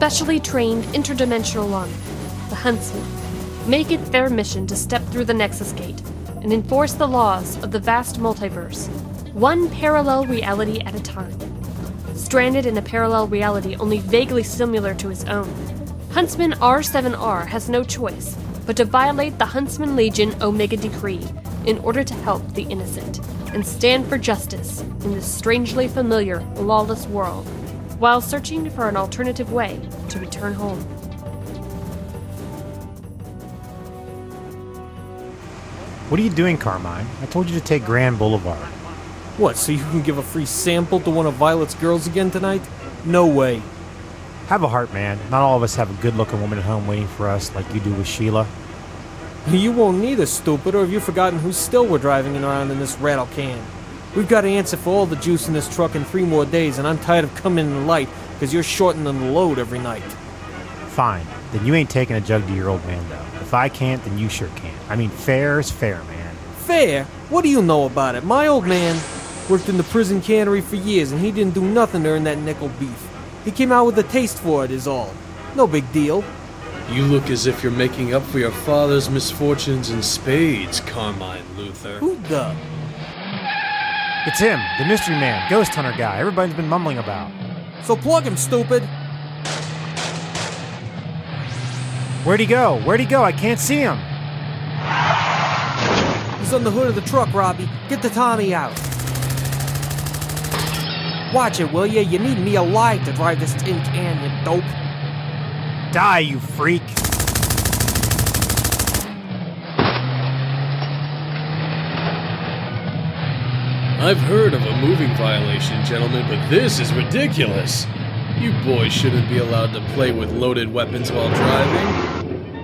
specially trained interdimensional army, the Huntsmen, make it their mission to step through the Nexus Gate and enforce the laws of the vast multiverse, one parallel reality at a time. Stranded in a parallel reality only vaguely similar to his own, Huntsman R7R has no choice but to violate the Huntsman Legion Omega Decree in order to help the innocent and stand for justice in this strangely familiar, lawless world, while searching for an alternative way to return home. What are you doing, Carmine? I told you to take Grand Boulevard. What, so you can give a free sample to one of Violet's girls again tonight? No way. Have a heart, man. Not all of us have a good-looking woman at home waiting for us like you do with Sheila. You won't need us, stupid, or have you forgotten who still we're driving around in this rattle can? We've got to answer for all the juice in this truck in 3 more days, and I'm tired of coming in late because you're shortening the load every night. Fine. Then you ain't taking a jug to your old man, though. If I can't, then you sure can't. I mean, fair is fair, man. Fair? What do you know about it? My old man worked in the prison cannery for years, and he didn't do nothing to earn that nickel beef. He came out with a taste for it is all. No big deal. You look as if you're making up for your father's misfortunes in spades, Carmine Luther. Who the? It's him, the mystery man, ghost hunter guy everybody's been mumbling about. So plug him, stupid. Where'd he go? Where'd he go? I can't see him. He's on the hood of the truck, Robbie. Get the Tommy out. Watch it, will ya? You need me alive to drive this tin can, you dope. Die, you freak. I've heard of a moving violation, gentlemen, but this is ridiculous. You boys shouldn't be allowed to play with loaded weapons while driving.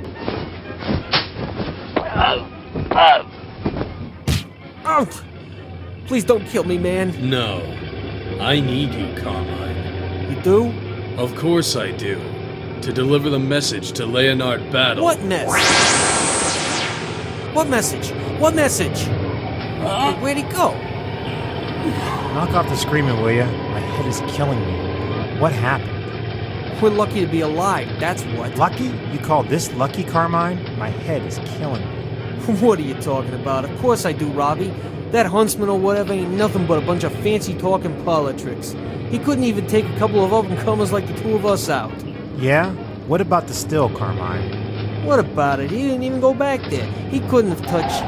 Oh! Please don't kill me, man. No. I need you, Carmine. You do? Of course I do. To deliver the message to Leonard Battle. What message? What message? What message? Where'd he go? Knock off the screaming, will ya? My head is killing me. What happened? We're lucky to be alive, that's what. Lucky? You call this lucky, Carmine? My head is killing me. What are you talking about? Of course I do, Robbie. That huntsman or whatever ain't nothing but a bunch of fancy-talking parlor tricks. He couldn't even take a couple of up-and-comers like the two of us out. Yeah? What about the still, Carmine? What about it? He didn't even go back there. He couldn't have touched...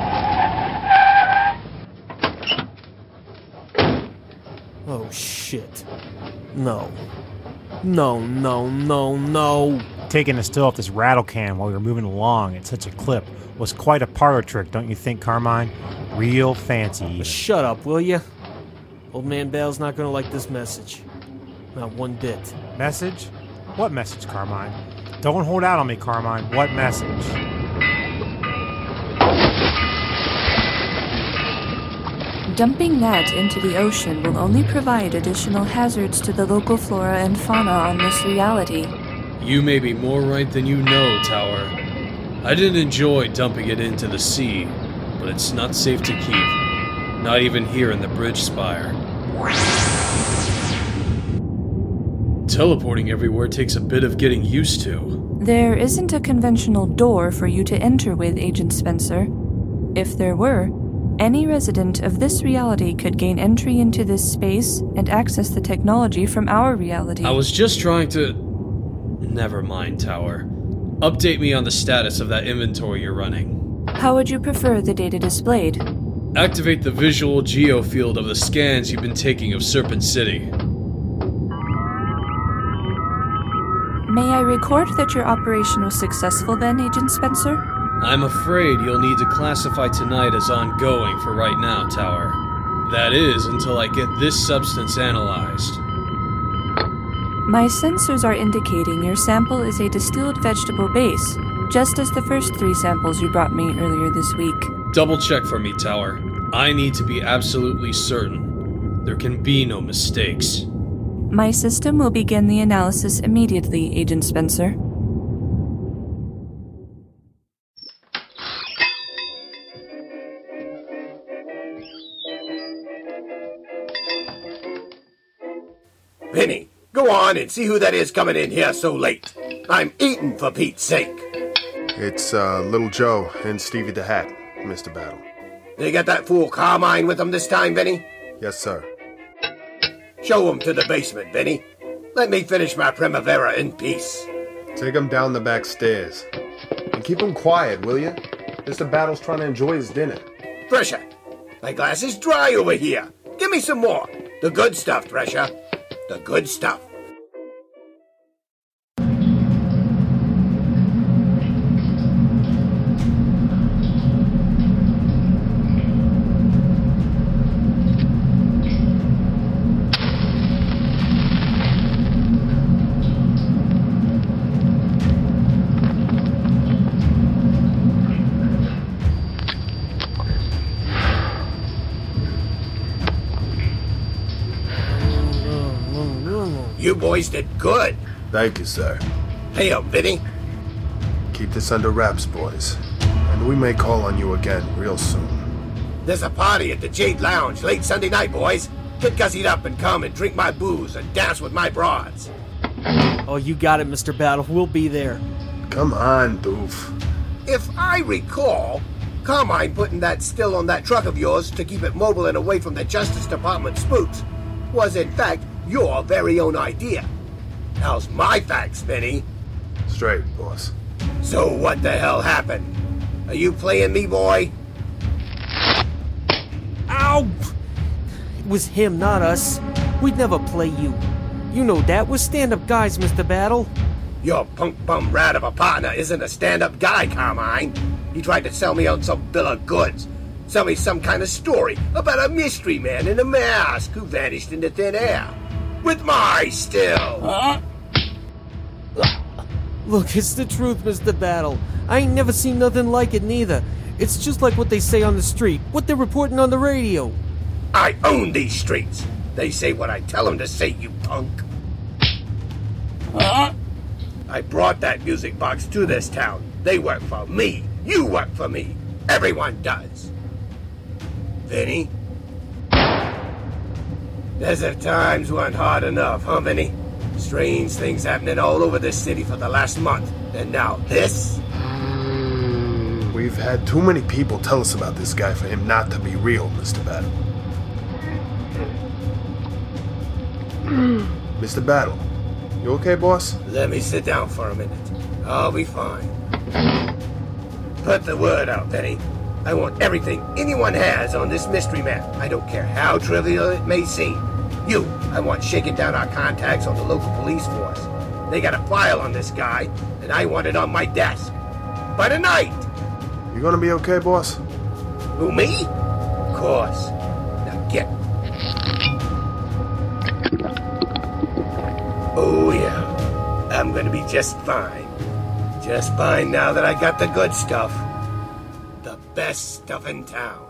Oh, shit. No. No, no, no, no. Taking a still off this rattle can while we were moving along at such a clip was quite a parlor trick, don't you think, Carmine? Real fancy, even. Shut up, will ya? Old man Bale's not gonna like this message. Not one bit. Message? What message, Carmine? Don't hold out on me, Carmine. What message? Dumping that into the ocean will only provide additional hazards to the local flora and fauna on this reality. You may be more right than you know, Tower. I didn't enjoy dumping it into the sea, but it's not safe to keep. Not even here in the bridge spire. Teleporting everywhere takes a bit of getting used to. There isn't a conventional door for you to enter with, Agent Spencer. If there were, any resident of this reality could gain entry into this space and access the technology from our reality. I was just trying to... Never mind, Tower. Update me on the status of that inventory you're running. How would you prefer the data displayed? Activate the visual geofield of the scans you've been taking of Serpent City. May I record that your operation was successful then, Agent Spencer? I'm afraid you'll need to classify tonight as ongoing for right now, Tower. That is, until I get this substance analyzed. My sensors are indicating your sample is a distilled vegetable base, just as the first 3 samples you brought me earlier this week. Double check for me, Tower. I need to be absolutely certain. There can be no mistakes. My system will begin the analysis immediately, Agent Spencer. Vinny, Go on and see who that is coming in here so late. I'm eating, for Pete's sake. It's Little Joe and Stevie the Hat, Mr. Battle. They got that fool Carmine with them this time, Vinny? Yes, sir. Show him to the basement, Vinny. Let me finish my Primavera in peace. Take him down the back stairs. And keep him quiet, will you? Mr. Battle's trying to enjoy his dinner. Thresher, my glass is dry over here. Give me some more. The good stuff, Thresher. The good stuff. You boys did good. Thank you, sir. Hey up, Vinny. Keep this under wraps, boys. And we may call on you again real soon. There's a party at the Jade Lounge late Sunday night, boys. Get gussied up and come and drink my booze and dance with my broads. Oh, you got it, Mr. Battle. We'll be there. Come on, Doof. If I recall, Carmine putting that still on that truck of yours to keep it mobile and away from the Justice Department spooks was, in fact, your very own idea. How's my facts, Vinny? Straight, boss. So what the hell happened? Are you playing me, boy? Ow! It was him, not us. We'd never play you. You know that. We're stand-up guys, Mr. Battle. Your punk bum rat of a partner isn't a stand-up guy, Carmine. He tried to sell me on some bill of goods. Sell me some kind of story about a mystery man in a mask who vanished into thin air. With my still. Look, it's the truth, Mr. Battle. I ain't never seen nothing like it neither. It's just like what they say on the street, what they're reporting on the radio. I own these streets. They say what I tell them to say, you punk. I brought that music box to this town. They work for me. You work for me. Everyone does. Vinny? Desert times weren't hard enough, huh, Vinny? Strange things happening all over this city for the last month. And now this? We've had too many people tell us about this guy for him not to be real, Mr. Battle. Mr. Battle, you okay, boss? Let me sit down for a minute. I'll be fine. Put the word out, Vinny. I want everything anyone has on this mystery man. I don't care how trivial it may seem. You, I want shaking down our contacts on the local police force. They got a file on this guy, and I want it on my desk. By tonight! You gonna be okay, boss? Who, me? Of course. Now get. Oh, yeah. I'm gonna be just fine. Just fine now that I got the good stuff. The best stuff in town.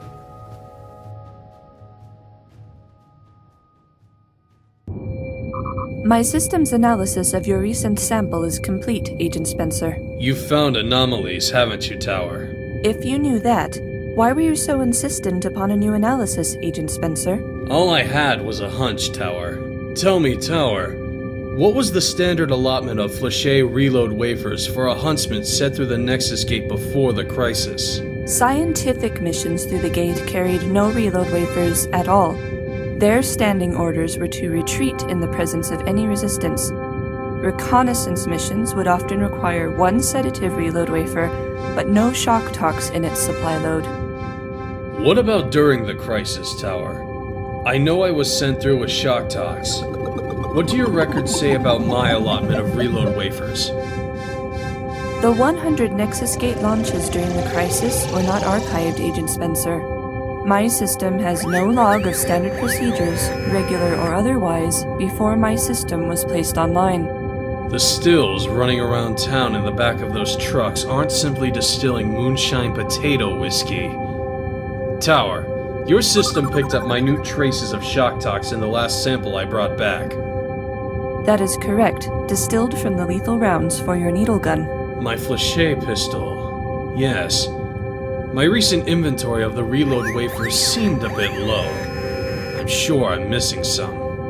My system's analysis of your recent sample is complete, Agent Spencer. You've found anomalies, haven't you, Tower? If you knew that, why were you so insistent upon a new analysis, Agent Spencer? All I had was a hunch, Tower. Tell me, Tower, what was the standard allotment of Flachet reload wafers for a huntsman set through the Nexus Gate before the crisis? Scientific missions through the gate carried no reload wafers at all. Their standing orders were to retreat in the presence of any resistance. Reconnaissance missions would often require one sedative reload wafer, but no shock tox in its supply load. What about during the crisis, Tower? I know I was sent through with shock tox. What do your records say about my allotment of reload wafers? The 100 Nexus Gate launches during the crisis were not archived, Agent Spencer. My system has no log of standard procedures, regular or otherwise, before my system was placed online. The stills running around town in the back of those trucks aren't simply distilling moonshine potato whiskey. Tower, your system picked up minute traces of shock tox in the last sample I brought back. That is correct, distilled from the lethal rounds for your needle gun. My Flachet pistol. Yes. My recent inventory of the reload wafers seemed a bit low. I'm sure I'm missing some.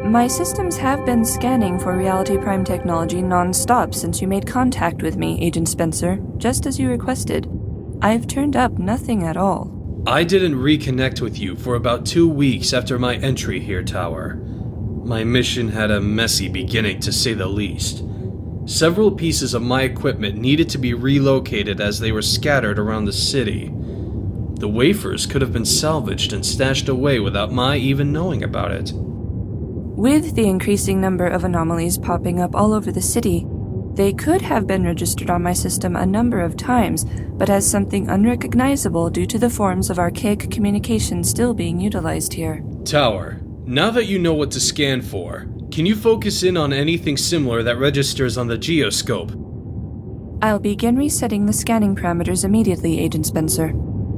My systems have been scanning for Reality Prime technology non-stop since you made contact with me, Agent Spencer, just as you requested. I've turned up nothing at all. I didn't reconnect with you for about 2 weeks after my entry here, Tower. My mission had a messy beginning, to say the least. Several pieces of my equipment needed to be relocated as they were scattered around the city. The wafers could have been salvaged and stashed away without my even knowing about it. With the increasing number of anomalies popping up all over the city, they could have been registered on my system a number of times, but as something unrecognizable due to the forms of archaic communication still being utilized here. Tower, now that you know what to scan for, can you focus in on anything similar that registers on the geoscope? I'll begin resetting the scanning parameters immediately, Agent Spencer.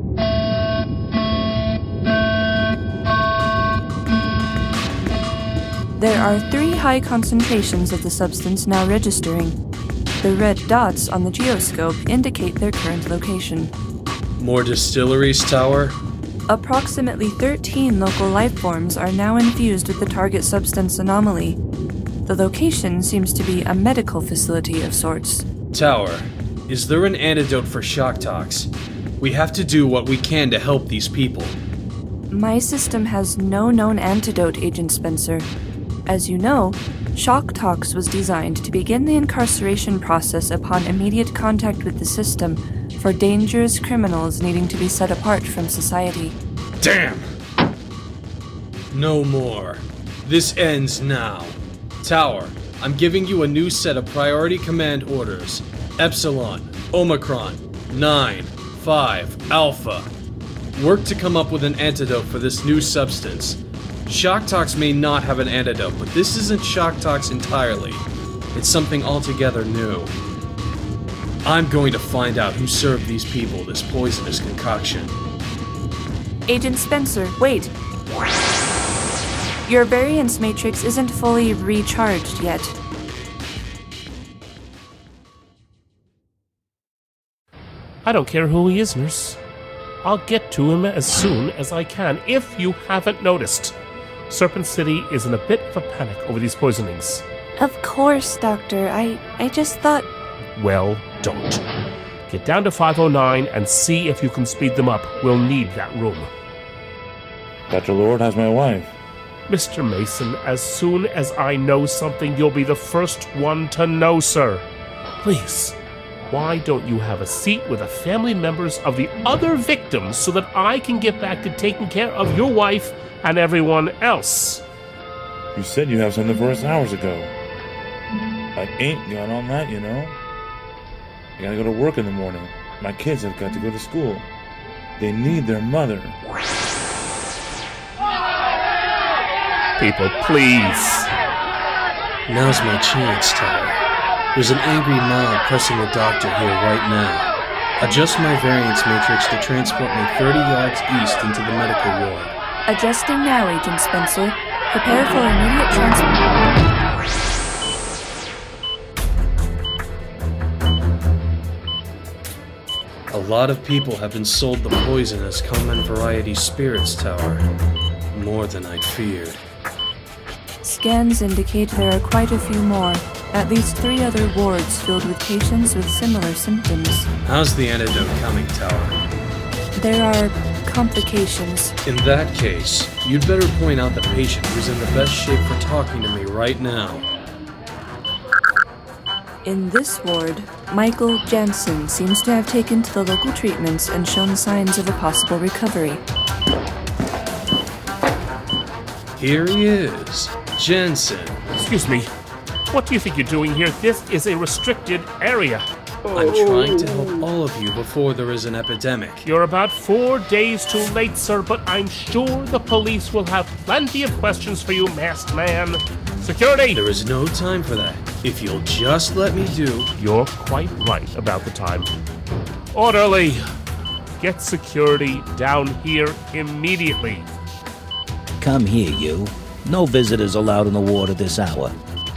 There are 3 high concentrations of the substance now registering. The red dots on the geoscope indicate their current location. More distilleries, Tower? Approximately 13 local life forms are now infused with the target substance anomaly. The location seems to be a medical facility of sorts. Tower, is there an antidote for shock tox? We have to do what we can to help these people. My system has no known antidote, Agent Spencer. As you know, shock tox was designed to begin the incarceration process upon immediate contact with the system for dangerous criminals needing to be set apart from society. Damn! No more. This ends now. Tower, I'm giving you a new set of priority command orders. Epsilon, Omicron, 9, 5, Alpha. Work to come up with an antidote for this new substance. Shock tox may not have an antidote, but this isn't shock tox entirely. It's something altogether new. I'm going to find out who served these people this poisonous concoction. Agent Spencer, wait. Your variance matrix isn't fully recharged yet. I don't care who he is, nurse. I'll get to him as soon as I can, if you haven't noticed. Serpent City is in a bit of a panic over these poisonings. Of course, Doctor. I just thought... Well, don't. Get down to 509 and see if you can speed them up. We'll need that room. Dr. Lord, how's my wife? Mr. Mason, as soon as I know something, you'll be the first one to know, sir. Please, why don't you have a seat with the family members of the other victims so that I can get back to taking care of your wife and everyone else? You said you have something for us hours ago. I ain't got all night, you know. I gotta go to work in the morning. My kids have got to go to school. They need their mother. People, please. Now's my chance, Tower. There's an angry mob pressing the doctor here right now. Adjust my variance matrix to transport me 30 yards east into the medical ward. Adjusting now, Agent Spencer. Prepare for immediate transport. A lot of people have been sold the poison as common variety spirits, Tower. More than I'd feared. Scans indicate there are quite a few more. At least 3 other wards filled with patients with similar symptoms. How's the antidote coming, Tower? There are complications. In that case, you'd better point out the patient who's in the best shape for talking to me right now. In this ward, Michael Jansen seems to have taken to the local treatments and shown signs of a possible recovery. Here he is, Jensen. Excuse me. What do you think you're doing here? This is a restricted area. I'm trying to help all of you before there is an epidemic. You're about 4 days too late, sir, but I'm sure the police will have plenty of questions for you, masked man. Security! There is no time for that. If you'll just let me do... You're quite right about the time. Orderly! Get security down here immediately. Come here, you. No visitors allowed in the ward at this hour.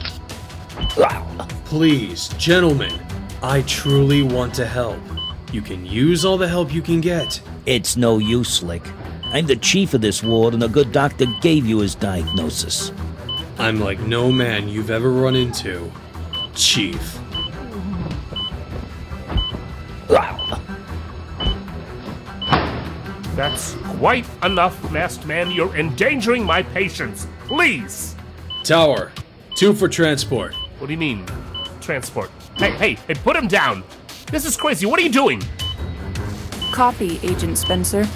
Please, gentlemen, I truly want to help. You can use all the help you can get. It's no use, Slick. I'm the chief of this ward, and a good doctor gave you his diagnosis. I'm like no man you've ever run into, Chief. That's quite enough, masked man. You're endangering my patients. Please! Tower, 2 for transport. What do you mean, transport? Hey, put him down! This is crazy. What are you doing? Copy, Agent Spencer.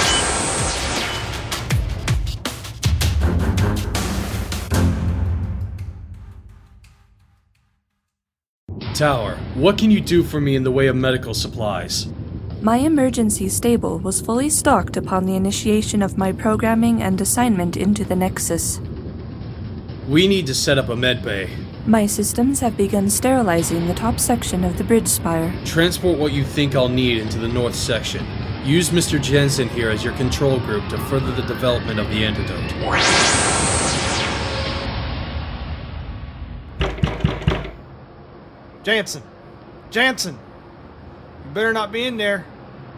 Tower, what can you do for me in the way of medical supplies? My emergency stable was fully stocked upon the initiation of my programming and assignment into the Nexus. We need to set up a med bay. My systems have begun sterilizing the top section of the bridge spire. Transport what you think I'll need into the north section. Use Mr. Jensen here as your control group to further the development of the antidote. Jansen! You better not be in there.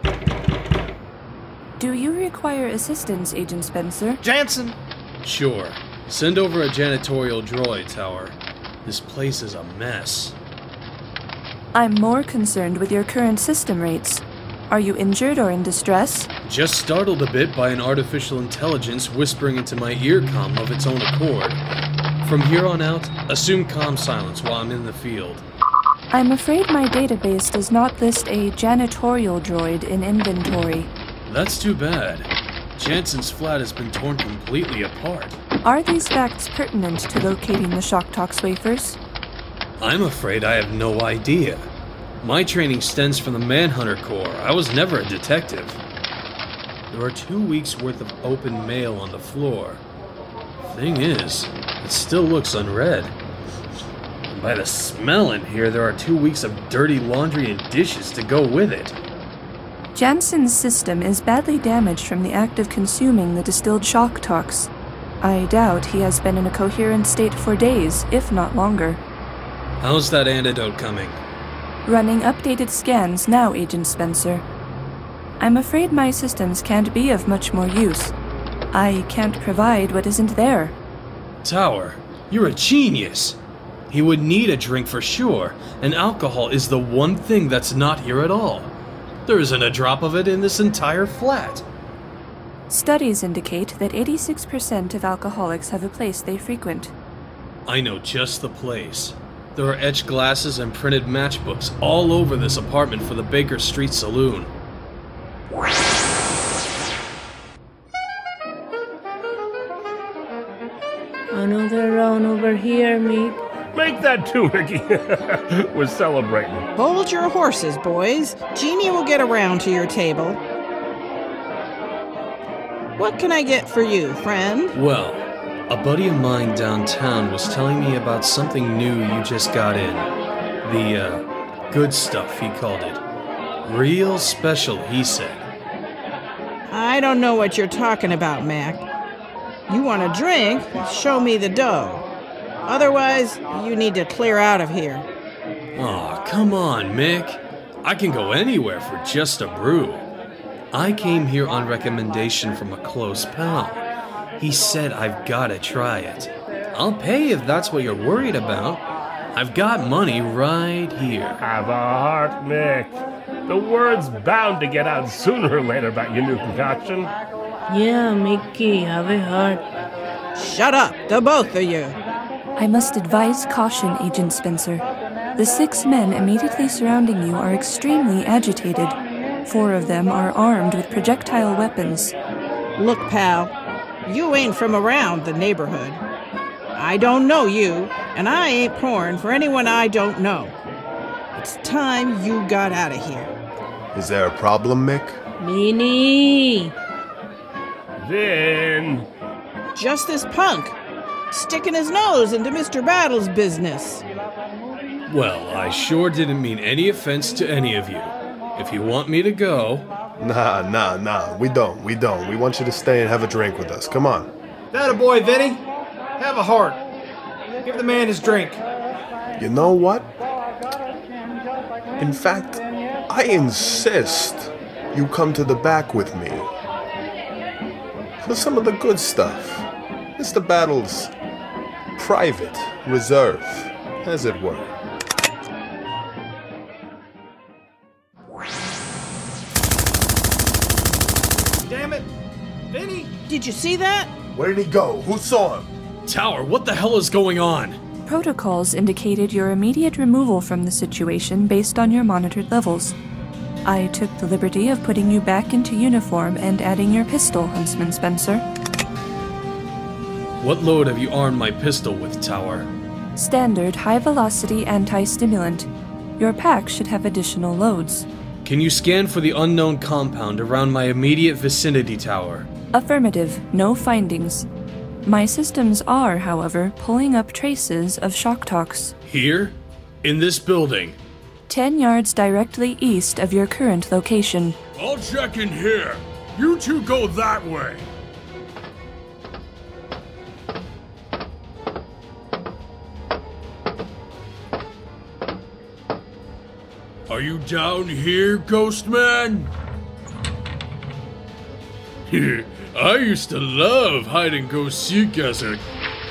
Do you require assistance, Agent Spencer? Jansen! Sure. Send over a janitorial droid, Tower. This place is a mess. I'm more concerned with your current system rates. Are you injured or in distress? Just startled a bit by an artificial intelligence whispering into my earcom of its own accord. From here on out, assume comm silence while I'm in the field. I'm afraid my database does not list a janitorial droid in inventory. That's too bad. Jansen's flat has been torn completely apart. Are these facts pertinent to locating the Shocktox wafers? I'm afraid I have no idea. My training stems from the Manhunter Corps. I was never a detective. There are 2 weeks' worth of open mail on the floor. Thing is, it still looks unread. And by the smell in here, there are 2 weeks of dirty laundry and dishes to go with it. Jansen's system is badly damaged from the act of consuming the distilled Shocktox. I doubt he has been in a coherent state for days, if not longer. How's that antidote coming? Running updated scans now, Agent Spencer. I'm afraid my systems can't be of much more use. I can't provide what isn't there. Tower, you're a genius. He would need a drink for sure, and alcohol is the one thing that's not here at all. There isn't a drop of it in this entire flat. Studies indicate that 86% of alcoholics have a place they frequent. I know just the place. There are etched glasses and printed matchbooks all over this apartment for the Baker Street Saloon. Another round over here, mate. Make that too, Ricky. We're celebrating. Hold your horses, boys. Jeannie will get around to your table. What can I get for you, friend? Well, a buddy of mine downtown was telling me about something new you just got in. The, good stuff, he called it. Real special, he said. I don't know what you're talking about, Mac. You want a drink? Show me the dough. Otherwise, you need to clear out of here. Aw, come on, Mick. I can go anywhere for just a brew. I came here on recommendation from a close pal. He said I've gotta try it. I'll pay if that's what you're worried about. I've got money right here. Have a heart, Mick. The word's bound to get out sooner or later about your new concoction. Yeah, Mickey, have a heart. Shut up, the both of you. I must advise caution, Agent Spencer. The 6 men immediately surrounding you are extremely agitated. 4 of them are armed with projectile weapons. Look, pal, you ain't from around the neighborhood. I don't know you, and I ain't pouring for anyone I don't know. It's time you got out of here. Is there a problem, Mick? Minnie! Then... Just this punk, sticking his nose into Mr. Battle's business. Well, I sure didn't mean any offense to any of you. If you want me to go... Nah. We don't. We want you to stay and have a drink with us. Come on. That a boy, Vinny. Have a heart. Give the man his drink. You know what? In fact, I insist you come to the back with me. For some of the good stuff. Mr. Battles private reserve, as it were. Damn it! Vinny! Did you see that? Where did he go? Who saw him? Tower, what the hell is going on? Protocols indicated your immediate removal from the situation based on your monitored levels. I took the liberty of putting you back into uniform and adding your pistol, Huntsman Spencer. What load have you armed my pistol with, Tower? Standard high-velocity anti-stimulant. Your pack should have additional loads. Can you scan for the unknown compound around my immediate vicinity, Tower? Affirmative. No findings. My systems are, however, pulling up traces of shock talks. Here? In this building? 10 yards directly east of your current location. I'll check in here. You two go that way. Are you down here, Ghost Man? I used to love hide-and-go-seek as a...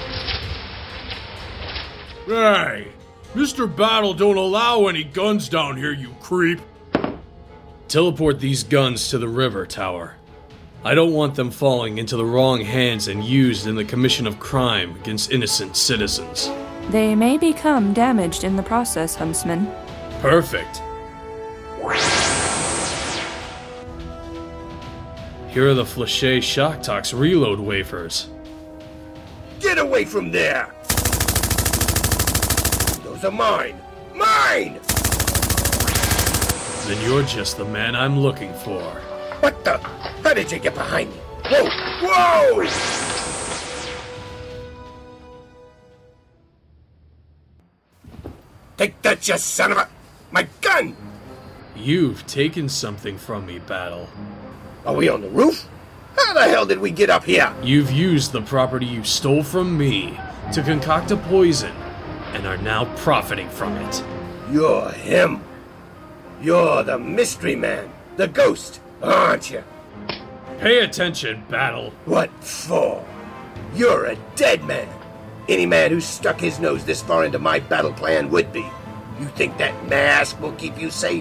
Hey, Mr. Battle don't allow any guns down here, you creep. Teleport these guns to the river, Tower. I don't want them falling into the wrong hands and used in the commission of crime against innocent citizens. They may become damaged in the process, Huntsman. Perfect. Here are the Flachet Shock Tox reload wafers. Get away from there! Those are mine! Mine! Then you're just the man I'm looking for. What the? How did you get behind me? Whoa! Whoa! Take that, you son of a... My gun! You've taken something from me, Battle. Are we on the roof? How the hell did we get up here? You've used the property you stole from me to concoct a poison, and are now profiting from it. You're him. You're the mystery man, the ghost, aren't you? Pay attention, Battle. What for? You're a dead man. Any man who stuck his nose this far into my battle plan would be. You think that mask will keep you safe?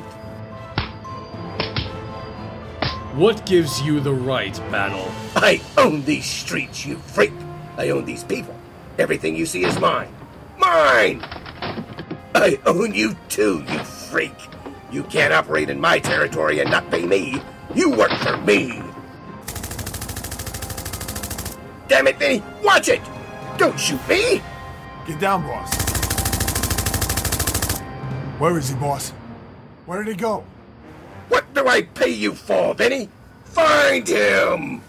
What gives you the right, Battle? I own these streets, you freak. I own these people. Everything you see is mine. Mine! I own you too, you freak. You can't operate in my territory and not pay me. You work for me. Damn it, Vinny! Watch it! Don't shoot me! Get down, boss. Where is he, boss? Where did he go? What do I pay you for, Vinny? Find him!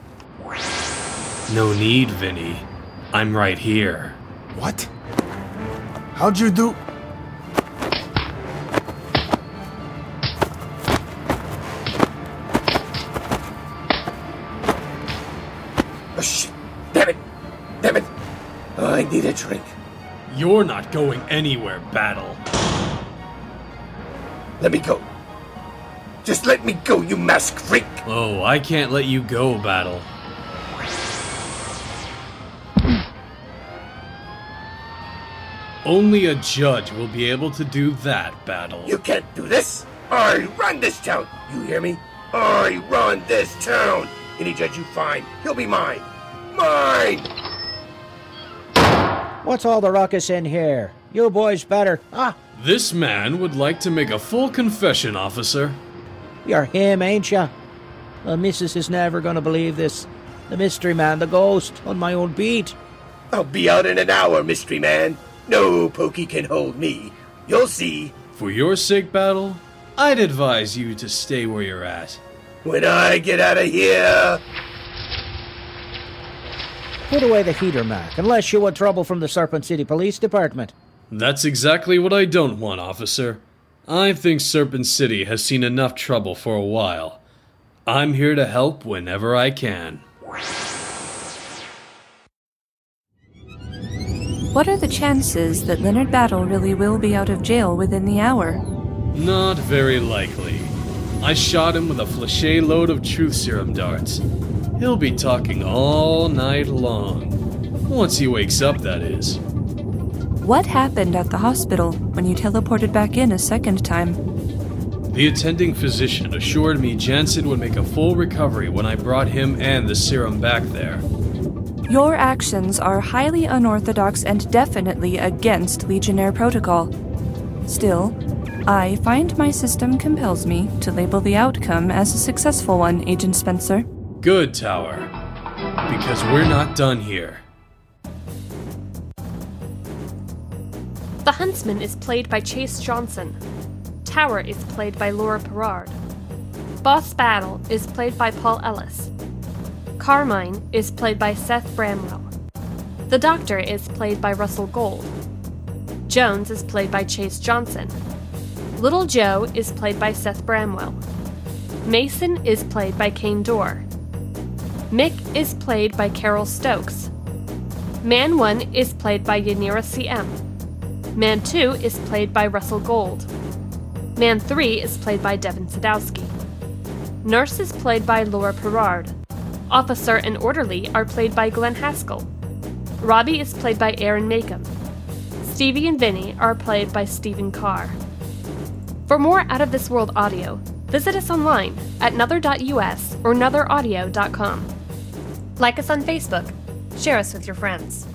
No need, Vinny. I'm right here. What? How'd you do? Oh, shit. Damn it! Damn it! I need a drink. You're not going anywhere, Battle. Let me go. Just let me go, you mask freak! Oh, I can't let you go, Battle. Only a judge will be able to do that, Battle. You can't do this! I run this town! You hear me? I run this town! Any judge you find, he'll be mine! Mine! What's all the ruckus in here? You boys better... This man would like to make a full confession, officer. You're him, ain't ya? The missus is never gonna believe this. The mystery man, the ghost, on my own beat. I'll be out in an hour, mystery man. No pokey can hold me. You'll see. For your sake, Battle, I'd advise you to stay where you're at. When I get out of here... Put away the heater, Mac, unless you want trouble from the Serpent City Police Department. That's exactly what I don't want, officer. I think Serpent City has seen enough trouble for a while. I'm here to help whenever I can. What are the chances that Leonard Battle really will be out of jail within the hour? Not very likely. I shot him with a Flachet load of truth serum darts. He'll be talking all night long. Once he wakes up, that is. What happened at the hospital when you teleported back in a second time? The attending physician assured me Jansen would make a full recovery when I brought him and the serum back there. Your actions are highly unorthodox and definitely against Legionnaire protocol. Still, I find my system compels me to label the outcome as a successful one, Agent Spencer. Good, Tower. Because we're not done here. The Huntsman is played by Chase Johnson. Tower is played by Laura Perrard. Boss Battle is played by Paul Ellis. Carmine is played by Seth Bramwell. The Doctor is played by Russell Gold. Jones is played by Chase Johnson. Little Joe is played by Seth Bramwell. Mason is played by Kane Dorr. Mick is played by Carol Stokes. Man 1 is played by Yanira CM. Man 2 is played by Russell Gold. Man 3 is played by Devin Sadowski. Nurse is played by Laura Perrard. Officer and Orderly are played by Glenn Haskell. Robbie is played by Aaron Makem. Stevie and Vinny are played by Stephen Carr. For more Out of This World audio, visit us online at nether.us or netheraudio.com. Like us on Facebook. Share us with your friends.